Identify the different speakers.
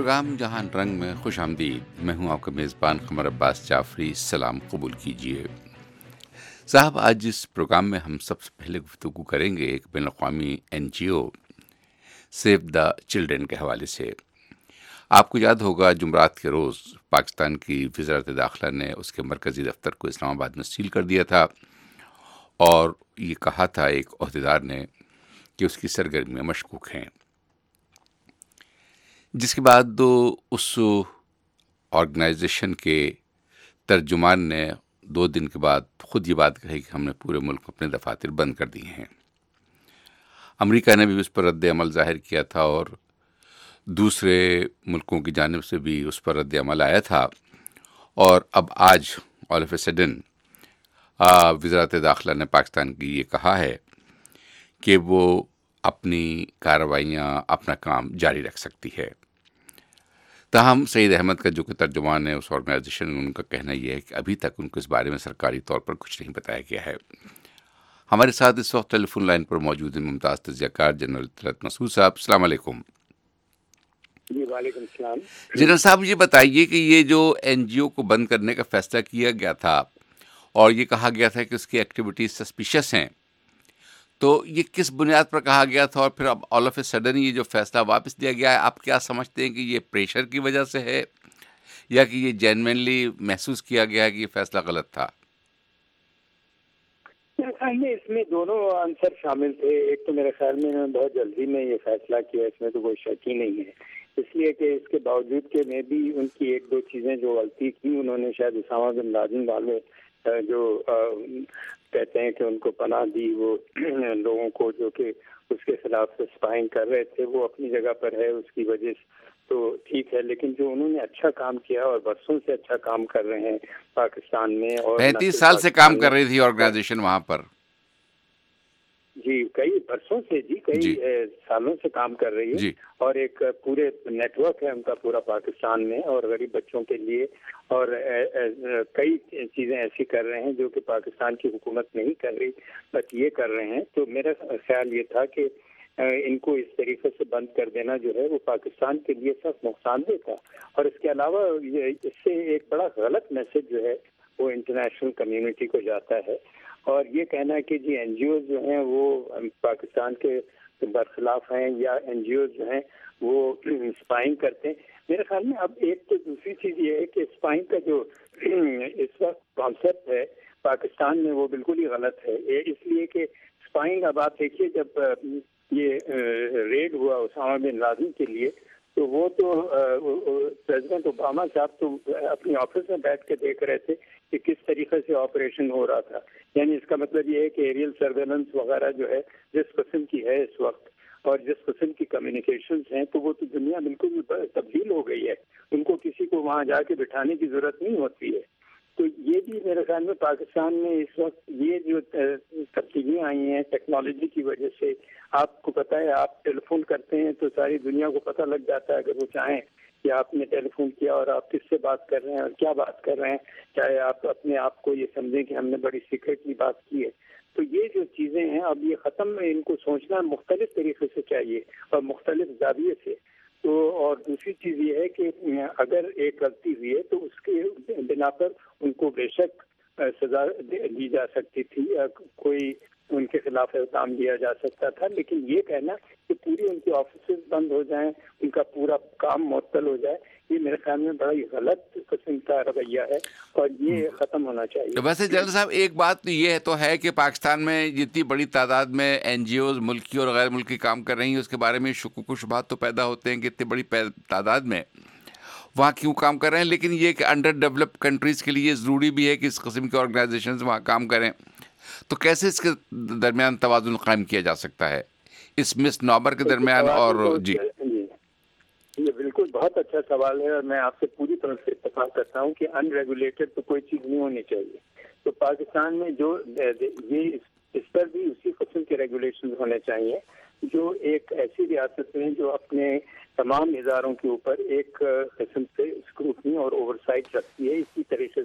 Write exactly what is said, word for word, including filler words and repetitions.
Speaker 1: Programme جہان رنگ میں خوش آمدید. میں ہوں آپ کا میزبان قمر عباس جعفری. سلام قبول کیجیے. صاحب، آج اس پروگرام میں ہم سب سے پہلے گفتگو کریں گے ایک بین الاقوامی N G O save the children کے حوالے سے. آپ کو یاد ہوگا جمعرات کے روز پاکستان کی وزارت داخلہ نے اس کے مرکزی دفتر کو اسلام آباد میں سیل کر دیا تھا اور یہ کہا تھا ایک عہدیدار نے کہ اس کی سرگرمیاں مشکوک ہیں، جس کے بعد اس آرگنائزیشن کے ترجمان نے دو دن کے بعد خود یہ بات کہی کہ ہم نے پورے ملک میں اپنے دفاتر بند کر دیے ہیں. امریکہ نے بھی اس پر رد عمل ظاہر کیا تھا اور دوسرے ملکوں کی جانب سے بھی اس پر رد عمل آیا تھا، اور اب آج آل آف اے سڈن وزارت داخلہ نے پاکستان کی یہ کہا ہے کہ وہ اپنی کارروائیاں اپنا کام جاری رکھ سکتی ہے. تاہم سعید احمد کا جو کہ ترجمان ہے اس آرگنائزیشن میں، ان کا کہنا یہ ہے کہ ابھی تک ان کو اس بارے میں سرکاری طور پر کچھ نہیں بتایا گیا ہے. ہمارے ساتھ اس وقت ٹیلی فون لائن پر موجود ہیں ممتاز تجزیہ کار جنرل طلعت مسعود صاحب. السلام علیکم.
Speaker 2: جی وعلیکم السلام.
Speaker 1: جنرل صاحب، یہ بتائیے کہ یہ جو این جی او کو بند کرنے کا فیصلہ کیا گیا تھا اور یہ کہا گیا تھا کہ اس کی ایکٹیویٹیز سسپیشس ہیں، تو یہ کس بنیاد پر کہا گیا تھا اور پھر اب آل آف اے سڈن یہ جو فیصلہ واپس دیا گیا ہے، آپ کیا سمجھتے ہیں کہ یہ پریشر کی وجہ سے ہے یا کہ یہ جینوینلی محسوس کیا گیا ہے کہ یہ فیصلہ غلط تھا؟
Speaker 2: میرے خیال میں اس میں دونوں عنصر شامل تھے. ایک تو میرے خیال میں انہوں نے بہت جلدی میں یہ فیصلہ کیا، اس میں تو کوئی شک ہی نہیں ہے، اس لیے کہ اس کے باوجود کہ میں بھی ان کی ایک دو چیزیں جو غلطی کی، انہوں نے شاید اسامہ بن لادن والے جو کہتے ہیں کہ ان کو پناہ دی، وہ لوگوں کو جو کہ اس کے خلاف اسپائنگ کر رہے تھے، وہ اپنی جگہ پر ہے، اس کی وجہ سے تو ٹھیک ہے. لیکن جو انہوں نے اچھا کام کیا اور برسوں سے اچھا کام کر رہے ہیں پاکستان میں، اور
Speaker 1: پینتیس سال سے کام کر رہی تھی آرگنائزیشن وہاں پر.
Speaker 2: جی کئی برسوں سے، جی کئی
Speaker 1: جی.
Speaker 2: سالوں سے کام کر رہی ہے.
Speaker 1: جی.
Speaker 2: اور ایک پورے نیٹ ورک ہے ان کا پورا پاکستان میں، اور غریب بچوں کے لیے، اور کئی چیزیں ایسی کر رہے ہیں جو کہ پاکستان کی حکومت نہیں کر رہی، بس یہ کر رہے ہیں. تو میرا خیال یہ تھا کہ ان کو اس طریقے سے بند کر دینا جو ہے وہ پاکستان کے لیے سخت نقصان دہ تھا. اور اس کے علاوہ اس سے ایک بڑا غلط میسج جو ہے وہ انٹرنیشنل کمیونٹی کو جاتا ہے، اور یہ کہنا کہ جی این جی اوز جو ہیں وہ پاکستان کے برخلاف ہیں یا این جی اوز جو ہیں وہ اسپائنگ کرتے ہیں. میرے خیال میں اب ایک تو دوسری چیز یہ ہے کہ اسپائنگ کا جو اس وقت کانسیپٹ ہے پاکستان میں وہ بالکل ہی غلط ہے. اس لیے کہ اسپائنگ، اب آپ دیکھیے جب یہ ریڈ ہوا اسامہ بن لادن کے لیے، تو وہ تو پریزیڈنٹ اوباما صاحب تو اپنی آفس میں بیٹھ کے دیکھ رہے تھے کہ کس طریقے سے آپریشن ہو رہا تھا. یعنی اس کا مطلب یہ ہے کہ ایریل سرویلنس وغیرہ جو ہے جس قسم کی ہے اس وقت اور جس قسم کی کمیونیکیشنز ہیں، تو وہ تو دنیا بالکل تبدیل ہو گئی ہے. ان کو کسی کو وہاں جا کے بٹھانے کی ضرورت نہیں ہوتی ہے. تو یہ بھی میرے خیال میں پاکستان میں اس وقت یہ جو تبدیلیاں آئی ہیں ٹیکنالوجی کی وجہ سے، آپ کو پتہ ہے آپ ٹیلی فون کرتے ہیں تو ساری دنیا کو پتہ لگ جاتا ہے اگر وہ چاہیں کہ آپ نے ٹیلی فون کیا اور آپ کس سے بات کر رہے ہیں اور کیا بات کر رہے ہیں، چاہے آپ اپنے آپ کو یہ سمجھیں کہ ہم نے بڑی سیکرٹلی بات کی ہے. تو یہ جو چیزیں ہیں اب یہ ختم، ان کو سوچنا مختلف طریقے سے چاہیے اور مختلف زاویے سے. تو اور دوسری چیز یہ ہے کہ اگر ایک غلطی ہوئی ہے تو اس کے بنا پر ان کو بے شک سزا دی جا سکتی تھی، کوئی ان کے خلاف الزام دیا جا سکتا تھا. لیکن یہ کہنا کہ پوری ان کی آفیسز بند ہو جائیں، ان کا پورا کام معطل ہو جائے، یہ میرے خیال میں بڑا ہی غلط قسم کا رویہ ہے اور یہ ختم ہونا چاہیے.
Speaker 1: ویسے جنرل صاحب ایک بات یہ تو ہے کہ پاکستان میں جتنی بڑی تعداد میں این جی اوز ملکی اور غیر ملکی کام کر رہی ہیں، اس کے بارے میں شکوک و شبہات تو پیدا ہوتے ہیں کہ اتنی بڑی تعداد میں وہاں کیوں کام کر رہے ہیں. لیکن یہ کہ انڈر ڈیولپ کنٹریز کے لیے ضروری بھی ہے کہ اس قسم کے آرگنائزیشنز وہاں کام کریں، تو کیسے اس کے درمیان توازن قائم کیا جا سکتا ہے اس مس نوبر کے درمیان؟ اور جی
Speaker 2: یہ بالکل بہت اچھا سوال ہے اور میں آپ سے پوری طرح سے اتفاق کرتا ہوں کہ ان ریگولیٹڈ تو کوئی چیز نہیں ہونی چاہیے. تو پاکستان میں جو یہ اس پر بھی اسی قسم کے ریگولیشن ہونے چاہیے جو ایک ایسی ریاست میں جو اپنے تمام اداروں کے اوپر ایک قسم سے اسکروٹنی اور اوور سائٹ رکھتی ہے. اسی طریقے